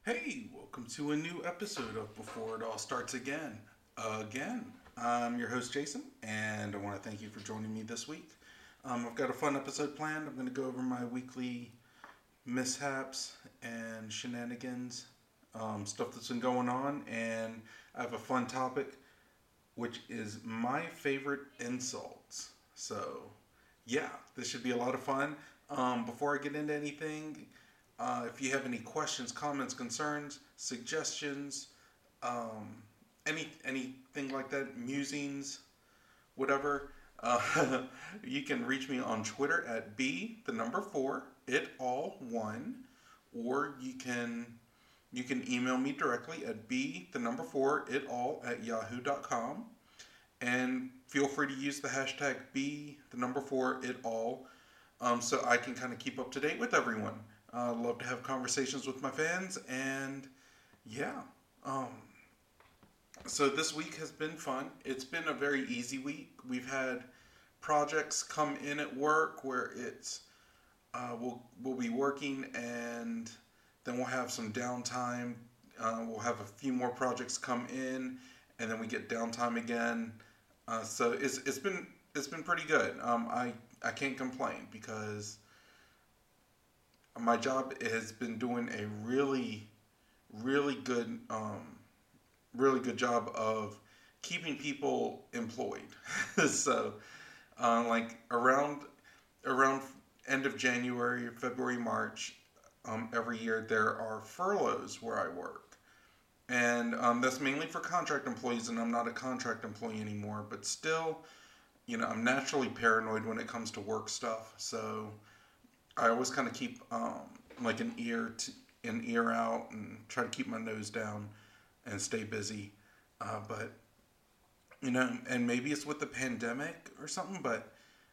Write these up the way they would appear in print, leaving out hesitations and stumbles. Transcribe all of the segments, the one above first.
Hey, welcome to a new episode of Before It All Starts Again. I'm your host Jason, and I want to thank you for joining me this week. I've got a fun episode planned. I'm going to go over my weekly mishaps and shenanigans, stuff that's been going on, and I have a fun topic, which is my favorite insults. So, yeah, this should be a lot of fun. Before I get into anything, if you have any questions, comments, concerns, suggestions, um, anything like that, musings, whatever, you can reach me on Twitter at b4 it all one, or you can email me directly at b4 it all at yahoo.com, and feel free to use the hashtag b4 it all, so I can kind of keep up to date with everyone. Love to have conversations with my fans, and yeah. Um, so this week has been fun. It's been a very easy week. We've had projects come in at work where we'll be working, and then we'll have some downtime. We'll have a few more projects come in, and then we get downtime again. So it's been pretty good. I can't complain because my job has been doing a really good really good job of keeping people employed. So like around end of January, February, March, every year there are furloughs where I work, and that's mainly for contract employees, and I'm not a contract employee anymore, but still, I'm naturally paranoid when it comes to work stuff. So I always kind of keep like an ear out and try to keep my nose down and stay busy. But and maybe it's with the pandemic or something. But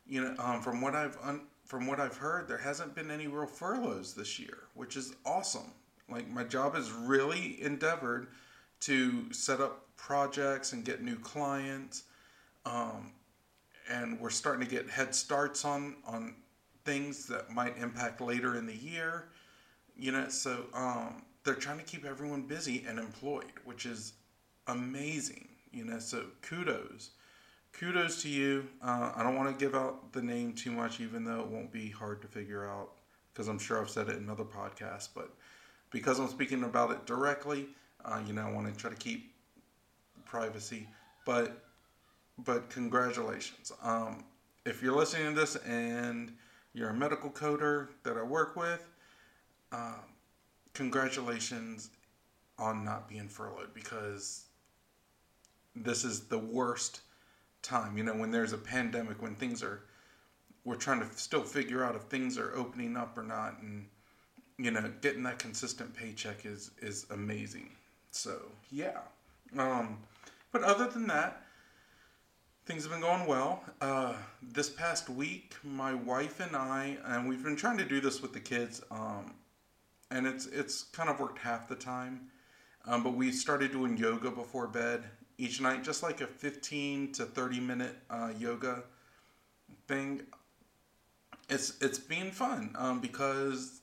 from what I've heard, there hasn't been any real furloughs this year, which is awesome. Like, my job has really endeavored to set up projects and get new clients, um, and we're starting to get head starts on things that might impact later in the year. So they're trying to keep everyone busy and employed, which is amazing. So kudos to you. I don't want to give out the name too much, even though it won't be hard to figure out, because I'm sure I've said it in other podcasts. But because I'm speaking about it directly, I want to try to keep privacy. But congratulations. If you're listening to this and you're a medical coder that I work with, um, congratulations on not being furloughed, because this is the worst time. When there's a pandemic, when we're trying to still figure out if things are opening up or not, and getting that consistent paycheck is amazing. So yeah. But other than that, things have been going well. This past week, my wife and we've been trying to do this with the kids, and it's kind of worked half the time. But we started doing yoga before bed each night, just like a 15 to 30 minute yoga thing. It's being fun, because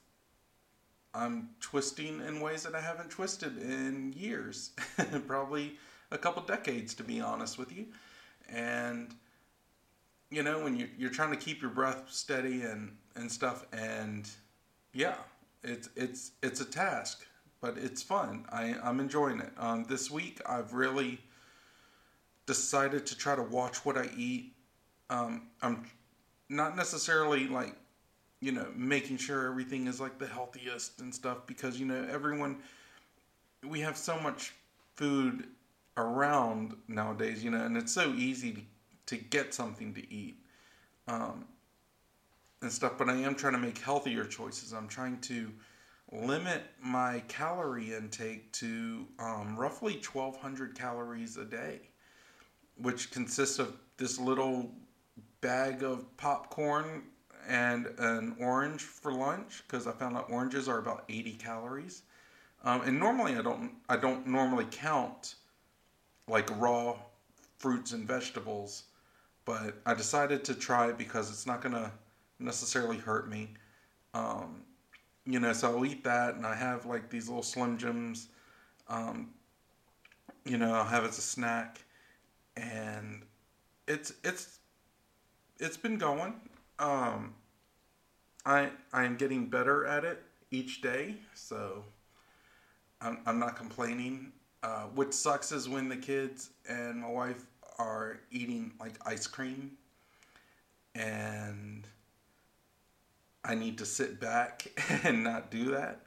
I'm twisting in ways that I haven't twisted in years, probably a couple decades, to be honest with you. And when you're trying to keep your breath steady and stuff, and yeah, it's a task, but it's fun. I'm enjoying it. This week I've really decided to try to watch what I eat. I'm not necessarily like making sure everything is like the healthiest and stuff, because everyone, we have so much food around nowadays, and it's so easy to get something to eat, um, and stuff. But I am trying to make healthier choices. I'm trying to limit my calorie intake to roughly 1,200 calories a day, which consists of this little bag of popcorn and an orange for lunch, because I found out oranges are about 80 calories. And normally I don't normally count like raw fruits and vegetables, but I decided to try it because it's not gonna necessarily hurt me. Um, So I'll eat that, and I have like these little Slim Jims. Um, I'll have it as a snack, and it's it's it's been going. Um, I am getting better at it each day, so I'm not complaining. What sucks is when the kids and my wife are eating like ice cream, and I need to sit back and not do that.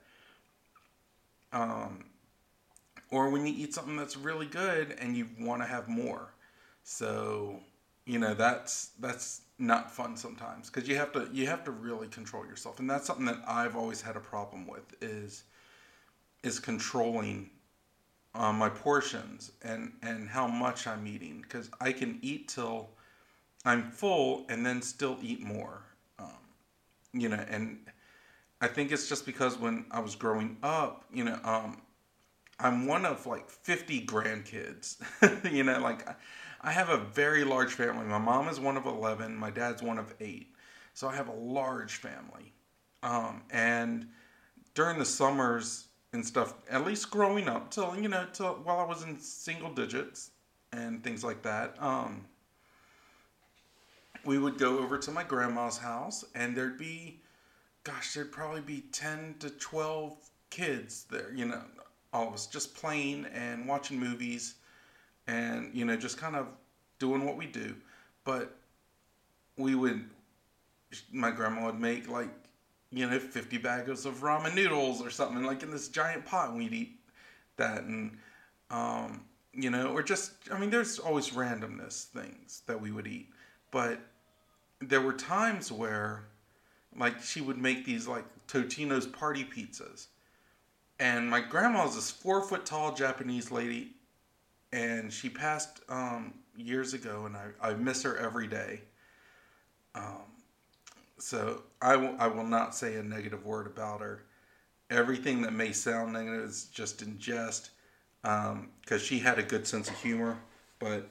Um, or when you eat something that's really good and you want to have more. So, that's not fun sometimes because you have to really control yourself, and that's something that I've always had a problem with is controlling my portions and how much I'm eating because I can eat till I'm full and then still eat more. And I think it's just because when I was growing up, I'm one of like 50 grandkids. Like I have a very large family. My mom is one of 11, my dad's one of 8. So I have a large family. And during the summers and stuff, at least growing up till while I was in single digits and things like that, we would go over to my grandma's house and there'd probably be 10 to 12 kids there, all of us just playing and watching movies and, just kind of doing what we do. But we would, my grandma would make like, 50 bags of ramen noodles or something like in this giant pot and we'd eat that. And, or just, there's always randomness things that we would eat. But there were times where like she would make these like Totino's party pizzas. And my grandma was this 4 foot tall Japanese lady, and she passed years ago, and I miss her every day. Um, so I will not say a negative word about her. Everything that may sound negative is just in jest, because she had a good sense of humor. But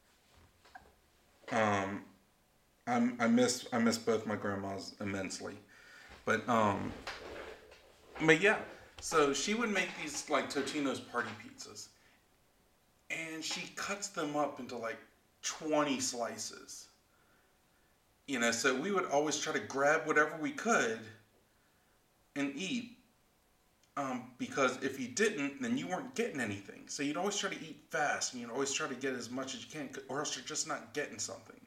um, I miss both my grandmas immensely. But but yeah, so she would make these like Totino's party pizzas, and she cuts them up into like 20 slices. So we would always try to grab whatever we could and eat, because if you didn't, then you weren't getting anything. So you'd always try to eat fast, and you'd always try to get as much as you can, or else you're just not getting something.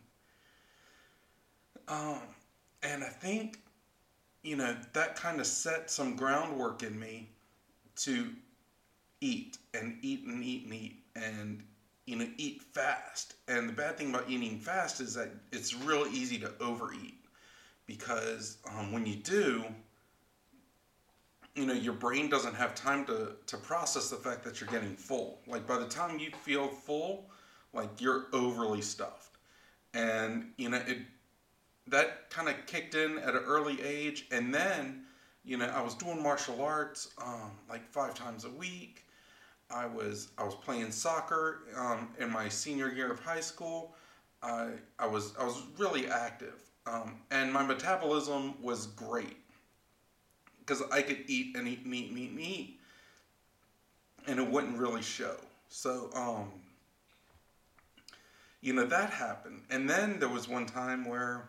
Um, and I think that kind of set some groundwork in me to eat and eat and eat and eat and eat fast. And the bad thing about eating fast is that it's real easy to overeat because when you do, your brain doesn't have time to process the fact that you're getting full. Like by the time you feel full, like you're overly stuffed. And that kind of kicked in at an early age. And then I was doing martial arts like 5 times a week. I was playing soccer in my senior year of high school. I was really active, and my metabolism was great because I could eat and eat and eat and eat and eat, and it wouldn't really show. So that happened, and then there was one time where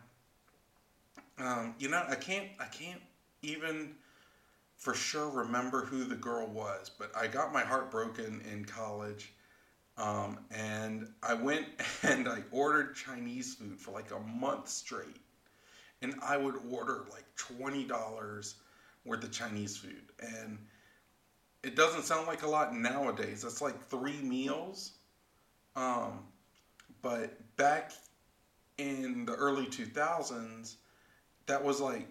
I can't even for sure remember who the girl was, but I got my heart broken in college. And I went and I ordered Chinese food for like a month straight. And I would order like $20 worth of Chinese food. And it doesn't sound like a lot nowadays. That's like 3 meals. Um, but back in the early 2000s, that was like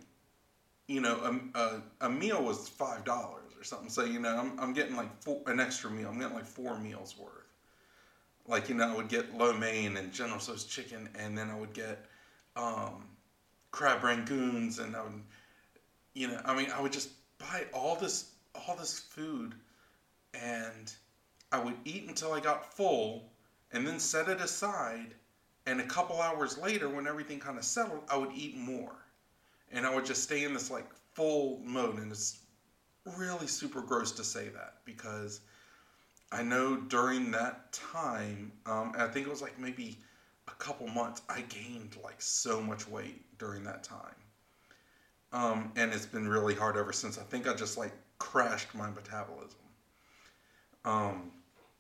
a meal was $5 or something. So I'm getting like an extra meal. I'm getting like 4 meals worth. Like I would get lo mein and General Tso's chicken, and then I would get crab rangoons, and I would just buy all this food, and I would eat until I got full, and then set it aside. And a couple hours later, when everything kind of settled, I would eat more. And I would just stay in this like full mode, and it's really super gross to say that because I know during that time, I think it was like maybe a couple months, I gained like so much weight during that time. And it's been really hard ever since. I think I just like crashed my metabolism. Um,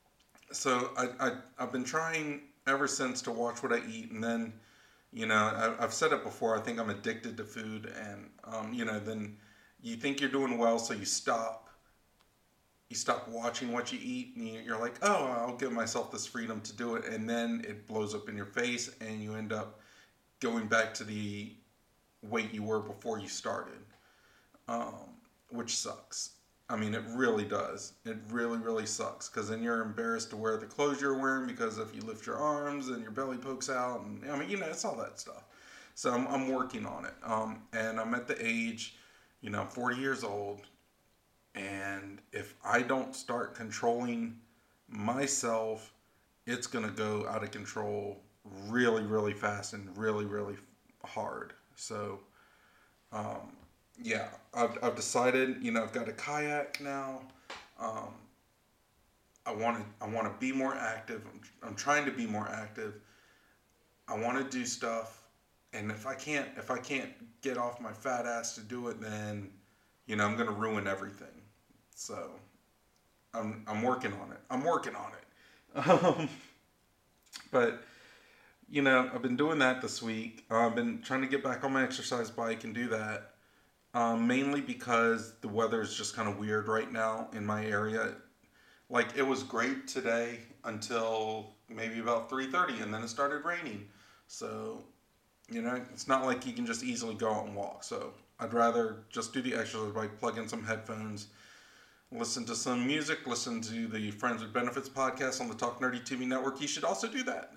I've been trying ever since to watch what I eat, and then, I've said it before, I think I'm addicted to food, and, then you think you're doing well, so you stop watching what you eat, and you're like, oh, I'll give myself this freedom to do it, and then it blows up in your face, and you end up going back to the weight you were before you started, um, which sucks. I mean, it really does. It really, really sucks, because then you're embarrassed to wear the clothes you're wearing, because if you lift your arms and your belly pokes out, and I mean, it's all that stuff. So I'm working on it, and I'm at the age, I'm 40 years old. And if I don't start controlling myself, it's going to go out of control really, really fast and really, really hard. So, yeah, I've decided, I've got a kayak now. Um, I want to be more active. I'm trying to be more active. I want to do stuff. And if I can't get off my fat ass to do it, then, I'm going to ruin everything. So, I'm working on it. I'm working on it. But, I've been doing that this week. I've been trying to get back on my exercise bike and do that. Mainly because the weather is just kind of weird right now in my area. Like, it was great today until maybe about 3:30, and then it started raining. So, it's not like you can just easily go out and walk. So, I'd rather just do the exercise bike, plug in some headphones, listen to some music, listen to the Friends with Benefits podcast on the Talk Nerdy TV network. You should also do that.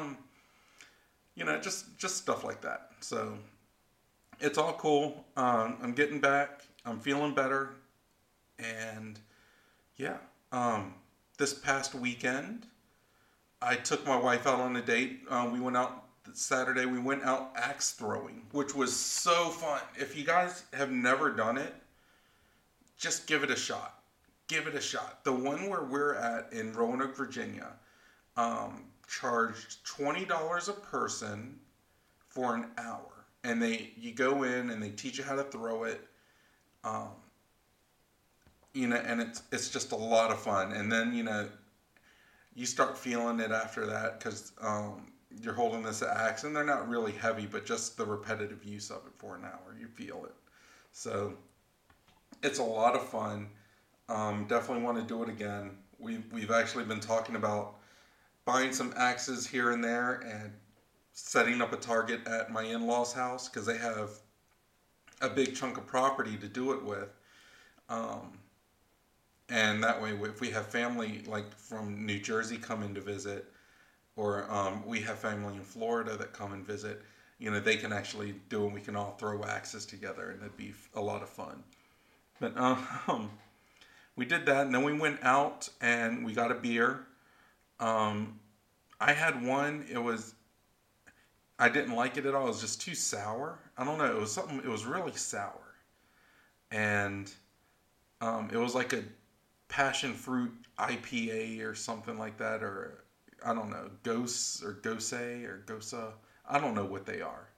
Just stuff like that. So it's all cool. I'm getting back. I'm feeling better. And yeah, this past weekend, I took my wife out on a date. We went out Saturday. We went out axe throwing, which was so fun. If you guys have never done it, just give it a shot. Give it a shot. The one where we're at in Roanoke, Virginia, charged $20 a person for an hour. And you go in and they teach you how to throw it. And it's just a lot of fun. And then, you start feeling it after that because you're holding this axe, and they're not really heavy, but just the repetitive use of it for an hour, you feel it. So it's a lot of fun. Definitely want to do it again. We've actually been talking about buying some axes here and there and setting up a target at my in-laws' house because they have a big chunk of property to do it with. And that way, if we have family like from New Jersey come in to visit, or we have family in Florida that come and visit, they can actually do it. We can all throw axes together, and it'd be a lot of fun. But we did that, and then we went out and we got a beer. I had one. I didn't like it at all. It was just too sour. I don't know. It was really sour. And it was like a passion fruit IPA or something like that, or I don't know, Gose or Gose or Gosa. I don't know what they are.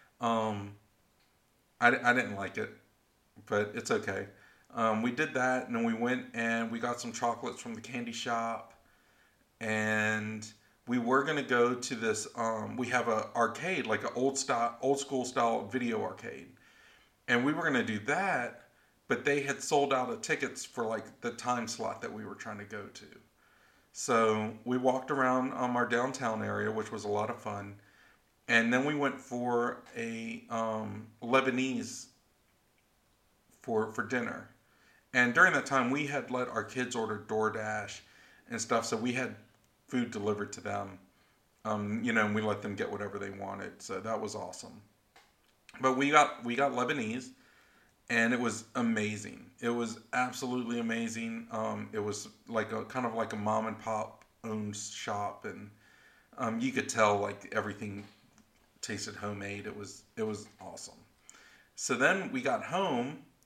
I didn't like it, but it's okay. We did that, and then we went and we got some chocolates from the candy shop, and we were gonna go to this. We have a arcade, like an old school style video arcade, and we were gonna do that, but they had sold out of tickets for like the time slot that we were trying to go to. So we walked around our downtown area, which was a lot of fun, and then we went for a Lebanese for dinner. And during that time, we had let our kids order DoorDash and stuff, so we had food delivered to them. And we let them get whatever they wanted, so that was awesome. But we got Lebanese, and it was amazing. It was absolutely amazing. It was like kind of like a mom and pop owned shop, and you could tell like everything tasted homemade. It was awesome. So then we got home,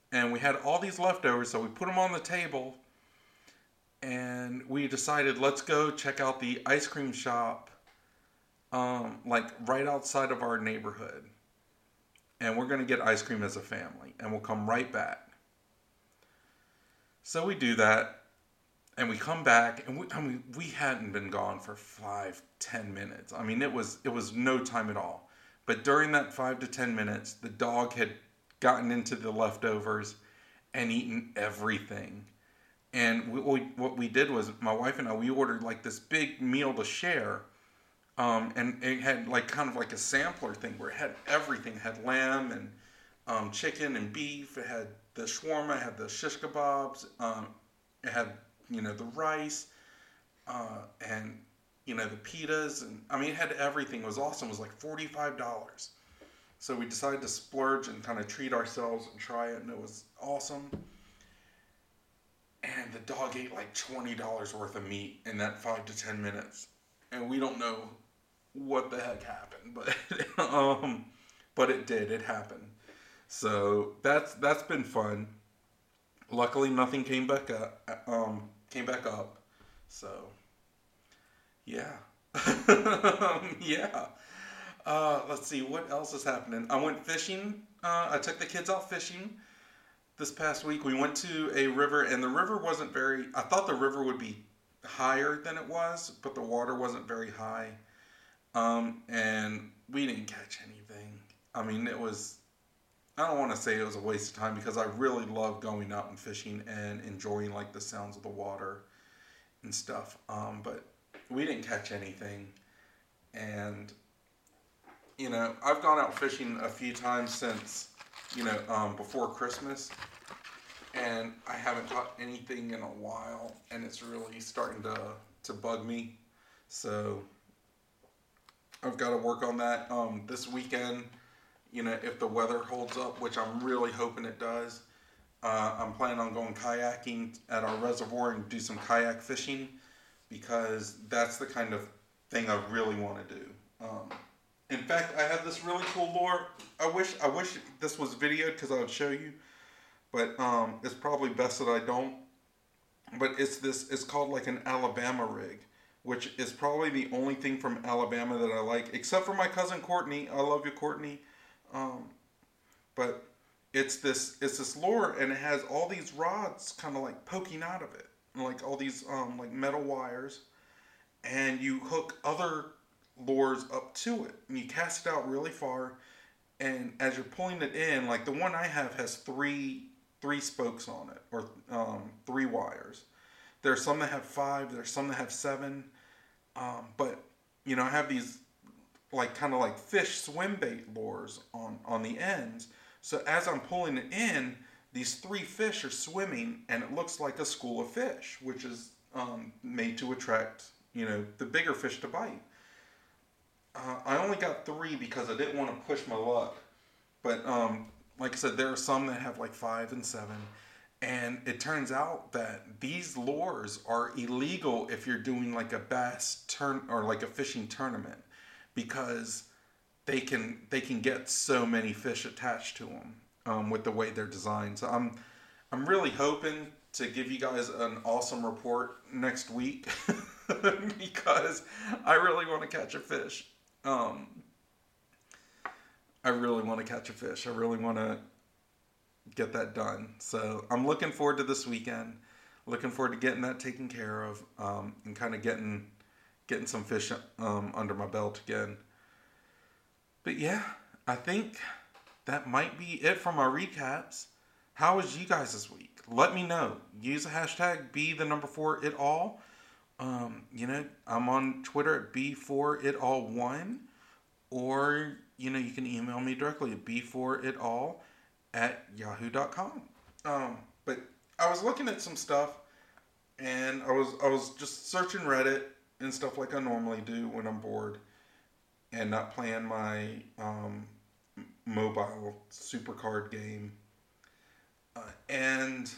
And we had all these leftovers, so we put them on the table. And we decided, let's go check out the ice cream shop, like right outside of our neighborhood. And we're going to get ice cream as a family. And we'll come right back. So we do that. And we come back, and we hadn't been gone for 5-10 minutes. I mean, it was no time at all. But during that 5 to 10 minutes, the dog had gotten into the leftovers and eaten everything. And what we did was, my wife and I, we ordered like this big meal to share. And it had like kind of like a sampler thing where it had everything. It had lamb and chicken and beef. It had the shawarma, it had the shish kebabs. It had, the rice, and, the pitas. And I mean, it had everything. It was awesome. It was like $45. So we decided to splurge and kind of treat ourselves and try it. And it was awesome. And the dog ate like $20 worth of meat in that 5 to 10 minutes. And we don't know what the heck happened, but it did. It happened. So that's been fun. Luckily, nothing came back up. So, yeah. Yeah. Let's see, what else is happening? I went fishing. I took the kids out fishing this past week. We went to a river, and the river wasn't I thought the river would be higher than it was, but the water wasn't very high. And we didn't catch anything. I mean, I don't want to say it was a waste of time, because I really love going out and fishing and enjoying like the sounds of the water and stuff. But we didn't catch anything. And, I've gone out fishing a few times since, before Christmas. And I haven't caught anything in a while. And it's really starting to bug me. So I've got to work on that. This weekend, if the weather holds up, which I'm really hoping it does, I'm planning on going kayaking at our reservoir and do some kayak fishing, because that's the kind of thing I really want to do. In fact, I have this really cool lure. I wish this was videoed, because I would show you, but it's probably best that I don't. But it's called like an Alabama rig, which is probably the only thing from Alabama that I like, except for my cousin Courtney. I love you, Courtney. But it's this lure, and it has all these rods kind of like poking out of it, and like all these like metal wires, and you hook other lures up to it, and you cast it out really far, and as you're pulling it in, like the one I have has three spokes on it, or 3 wires. There's some that have 5, there's some that have 7, but I have these like kind of like fish swim bait lures on the ends. So as I'm pulling it in, these 3 fish are swimming, and it looks like a school of fish, which is made to attract the bigger fish to bite. I only got 3 because I didn't want to push my luck, but like I said, there are some that have like 5 and 7. And it turns out that these lures are illegal if you're doing like a bass or like a fishing tournament, because they can get so many fish attached to them with the way they're designed. So I'm really hoping to give you guys an awesome report next week because I really want to catch a fish. I really want to catch a fish. I really want to get that done. So I'm looking forward to this weekend. Looking forward to getting that taken care of, and kind of getting some fish under my belt again. But yeah, I think that might be it for my recaps. How was you guys this week? Let me know. Use the hashtag #4itall. I'm on Twitter at B4itall1, or you can email me directly at b4itall@yahoo.com. But I was looking at some stuff, and I was just searching Reddit and stuff like I normally do when I'm bored and not playing my mobile supercard game. And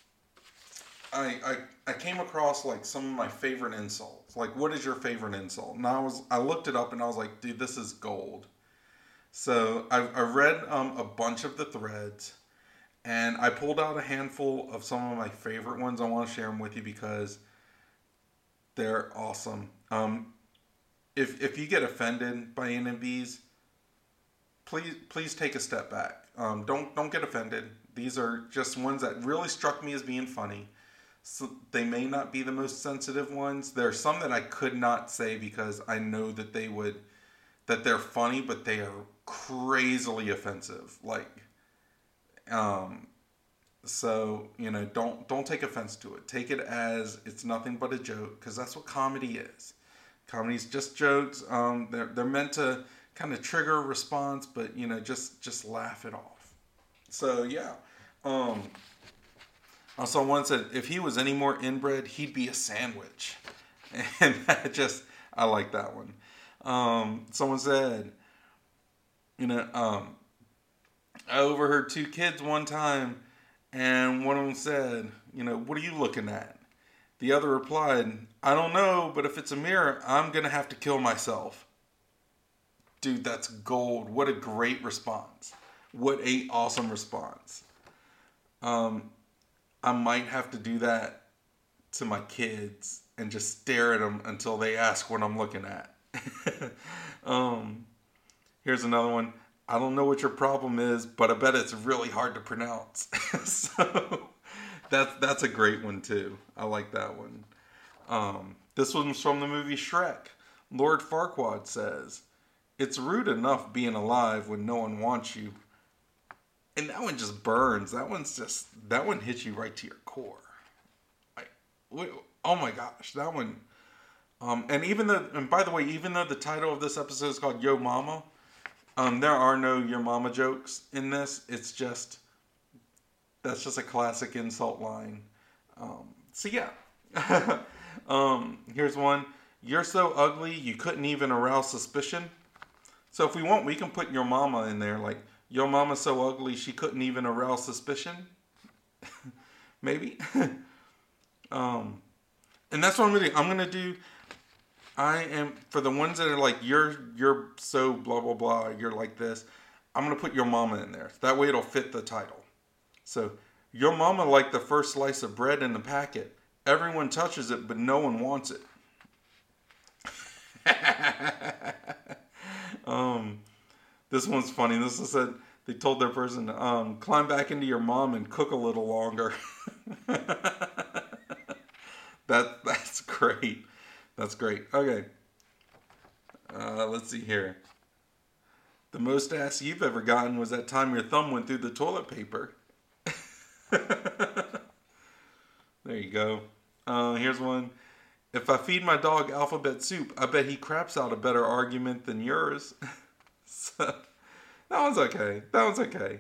I came across like some of my favorite insults. Like, what is your favorite insult? And I looked it up, and I was like, dude, this is gold. So I read a bunch of the threads, And I pulled out a handful of some of my favorite ones. I want to share them with you because they're awesome. If you get offended by any of these, please take a step back. Don't get offended. These are just ones that really struck me as being funny. So they may not be the most sensitive ones. There are some that I could not say because I know that they're funny, but they are crazily offensive. So don't take offense to it. Take it as it's nothing but a joke, because that's what comedy is. Comedy's just jokes. They're meant to kind of trigger a response, but just laugh it off. So yeah. Also, one said if he was any more inbred, he'd be a sandwich, and I like that one. Someone said, I overheard two kids one time, and one of them said, what are you looking at? The other replied, I don't know, but if it's a mirror, I'm going to have to kill myself. Dude, that's gold. What a great response. What a awesome response. I might have to do that to my kids and just stare at them until they ask what I'm looking at. Here's another one. I don't know what your problem is, but I bet it's really hard to pronounce. So that's a great one too. I like that one. This one's from the movie Shrek. Lord Farquaad says, it's rude enough being alive when no one wants you. And that one just burns. That one hits you right to your core. Oh my gosh, that one. And by the way, even though the title of this episode is called Yo Mama, there are no Your Mama jokes in this. That's just a classic insult line. So yeah. Here's one. You're so ugly, you couldn't even arouse suspicion. So if we want, we can put Your Mama in there, like, your mama's so ugly she couldn't even arouse suspicion. Maybe. And that's what I'm gonna do. For the ones that are like, you're so blah blah blah, you're like this, I'm gonna put your mama in there. That way it'll fit the title. So, your mama like the first slice of bread in the packet. Everyone touches it, but no one wants it. This one's funny. This is said they told their person, climb back into your mom and cook a little longer. That's great. That's great. Okay. Let's see here. The most ass you've ever gotten was that time your thumb went through the toilet paper. There you go. Here's one. If I feed my dog alphabet soup, I bet he craps out a better argument than yours. So, that one's okay.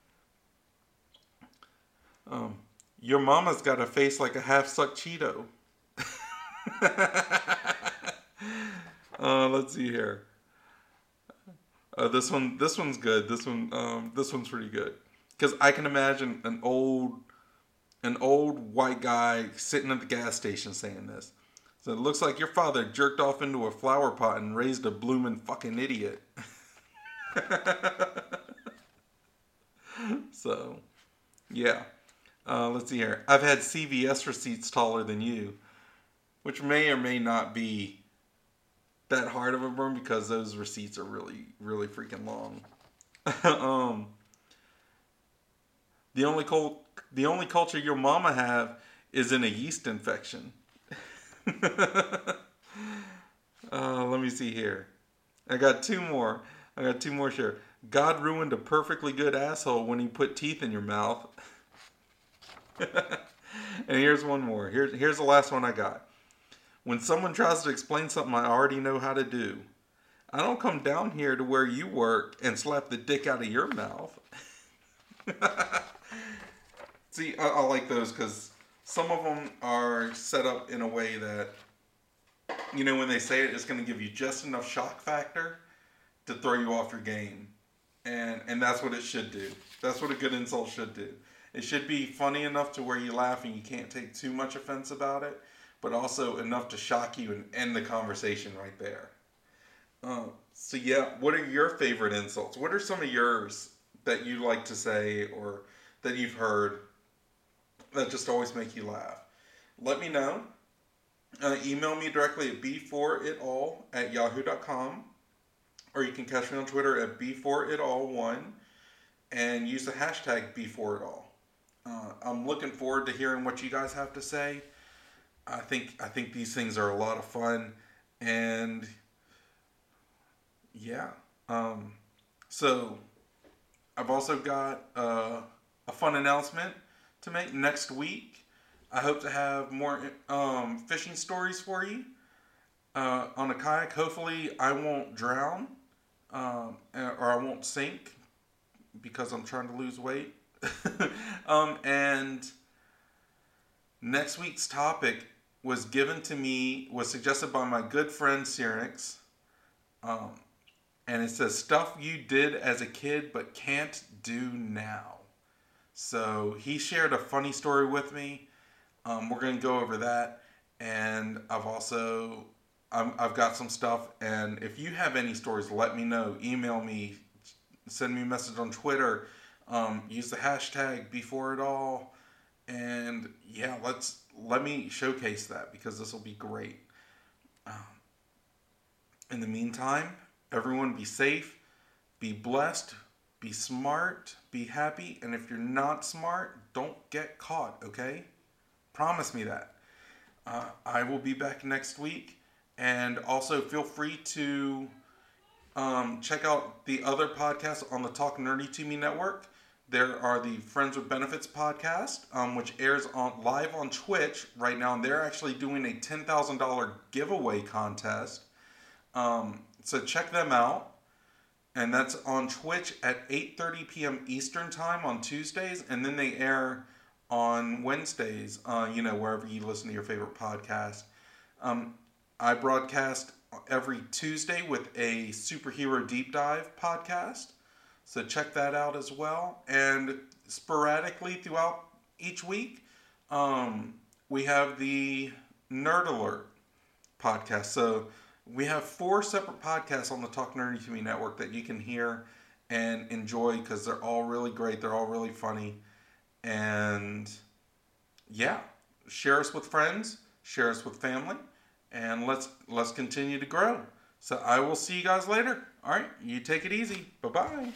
Your mama's got a face like a half-sucked Cheeto. Let's see here. This one's good. This one's pretty good. Because I can imagine an old white guy sitting at the gas station saying this. So it looks like your father jerked off into a flower pot and raised a bloomin' fucking idiot. So, yeah. Let's see here. I've had CVS receipts taller than you, which may or may not be that hard of a burn because those receipts are really, really freaking long. The only culture your mama have is in a yeast infection. Let me see here. I got two more here. God ruined a perfectly good asshole when he put teeth in your mouth. And here's one more. Here's the last one I got. When someone tries to explain something I already know how to do, I don't come down here to where you work and slap the dick out of your mouth. See, I like those because some of them are set up in a way that, when they say it, it's going to give you just enough shock factor to throw you off your game. And that's what it should do. That's what a good insult should do. It should be funny enough to where you laugh and you can't take too much offense about it, but also enough to shock you and end the conversation right there. So yeah, what are your favorite insults? What are some of yours that you like to say, or that you've heard that just always make you laugh. Let me know. Email me directly at b4itall@yahoo.com, or you can catch me on Twitter at b4itall1 and use the hashtag b4itall. I'm looking forward to hearing what you guys have to say. I think these things are a lot of fun, and yeah. So I've also got a fun announcement to make next week. I hope to have more fishing stories for you on a kayak. Hopefully, I won't drown or I won't sink because I'm trying to lose weight. And next week's topic was suggested by my good friend Syrinx. And it says stuff you did as a kid but can't do now. So he shared a funny story with me. We're going to go over that. And I've got some stuff. And if you have any stories, let me know. Email me. Send me a message on Twitter. Use the hashtag #BeforeItAll. And yeah, let me showcase that because this will be great. In the meantime, everyone be safe, be blessed, be smart, be happy, and if you're not smart, don't get caught, okay? Promise me that. I will be back next week, and also feel free to check out the other podcasts on the Talk Nerdy to Me network. There are the Friends with Benefits podcast, which airs live on Twitch right now, and they're actually doing a $10,000 giveaway contest. So check them out. And that's on Twitch at 8:30 p.m. Eastern Time on Tuesdays. And then they air on Wednesdays, wherever you listen to your favorite podcast. I broadcast every Tuesday with a superhero deep dive podcast. So check that out as well. And sporadically throughout each week, we have the Nerd Alert podcast. So we have 4 separate podcasts on the Talk Nerdy to Me network that you can hear and enjoy because they're all really great. They're all really funny. And yeah, share us with friends, share us with family, and let's continue to grow. So I will see you guys later. All right, you take it easy. Bye-bye.